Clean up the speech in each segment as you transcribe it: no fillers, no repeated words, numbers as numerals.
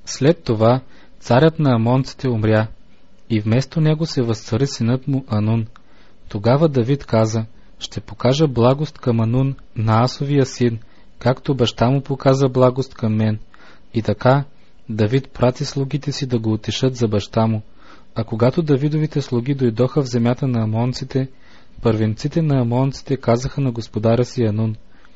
След това царят на амонците умря, и вместо него се възцари синът му Анун. Тогава Давид каза: ще покажа благост към Анун, на Асовия син, както баща му показа благост към мен. И така Давид прати слугите си да го утешат за баща му. А когато Давидовите слуги дойдоха в земята на амонците, първенците на амонците казаха на господаря си Анун: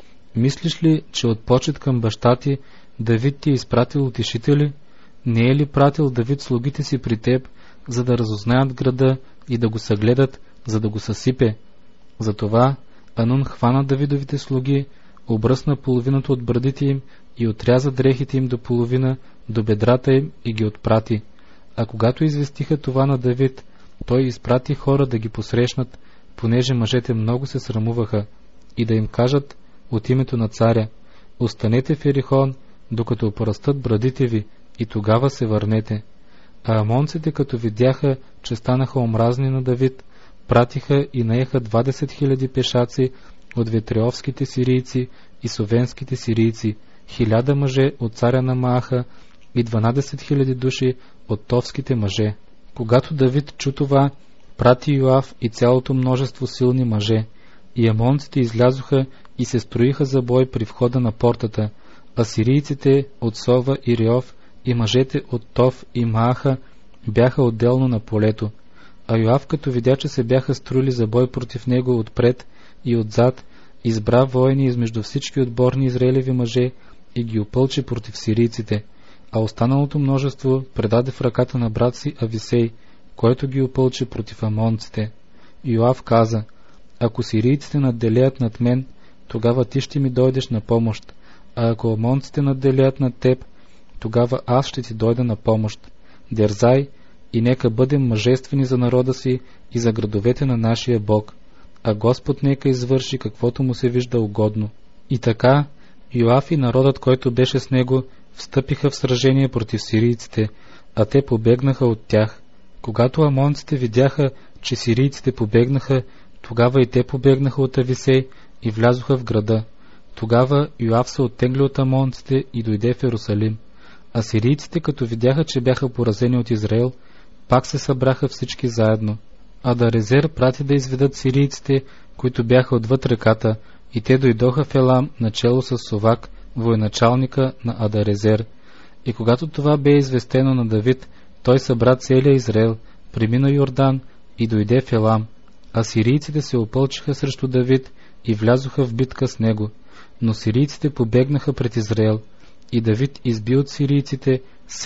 мислиш ли, че от почет към баща ти Давид ти е изпратил утешители? Не е ли пратил Давид слугите си при теб, за да разузнаят града и да го съгледат, за да го съсипе? Затова Анун хвана Давидовите слуги, обръсна половината от брадите им и отряза дрехите им до половина, до бедрата им, и ги отпрати. А когато известиха това на Давид, той изпрати хора да ги посрещнат, понеже мъжете много се срамуваха, и да им кажат от името на царя: останете в Ерихон, докато опорастат брадите ви, и тогава се върнете. А амонците, като видяха, че станаха омразни на Давид, пратиха и наеха 20 000 пешаци от ветреовските сирийци и совенските сирийци, 1000 мъже от царя на Мааха и 12 000 души от товските мъже. Когато Давид чу това, прати Йоав и цялото множество силни мъже, и амонците излязоха и се строиха за бой при входа на портата, а сирийците от Сова и Реов и мъжете от Тов и Мааха бяха отделно на полето. А Йоав, като видя, че се бяха строили за бой против него отпред и отзад, избра воини измежду всички отборни израелеви мъже и ги опълчи против сирийците, а останалото множество предаде в ръката на брат си Ависей, който ги опълчи против амонците. Йоав каза: ако сирийците надделеят над мен, тогава ти ще ми дойдеш на помощ, а ако амонците надделеят над теб, тогава аз ще ти дойда на помощ. Дерзай и нека бъдем мъжествени за народа си и за градовете на нашия Бог, а Господ нека извърши каквото му се вижда угодно. И така Йоав и народът, който беше с него, встъпиха в сражение против сирийците, а те побегнаха от тях. Когато амонците видяха, че сирийците побегнаха, тогава и те побегнаха от Ависей и влязоха в града. Тогава Йоав се оттегли от амонците и дойде в Йерусалим. А сирийците, като видяха, че бяха поразени от Израел, пак се събраха всички заедно. Адарезер прати да изведат сирийците, които бяха отвъд реката, и те дойдоха в Елам начело с Совак, военачалника на Адарезер. И когато това бе известено на Давид, той събра целия Израел, премина Йордан и дойде в Елам. А сирийците се опълчиха срещу Давид и влязоха в битка с него. Но сирийците побегнаха пред Израел. И Давид изби от сирийците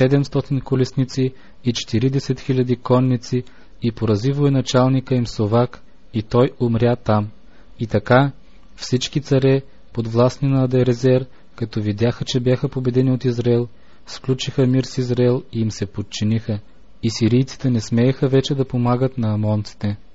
700 колесници и 40 000 конници и порази военачалника им Совак, и той умря там. И така всички царе, подвластни на Адарезер, като видяха, че бяха победени от Израел, сключиха мир с Израел и им се подчиниха. И сирийците не смееха вече да помагат на амонците.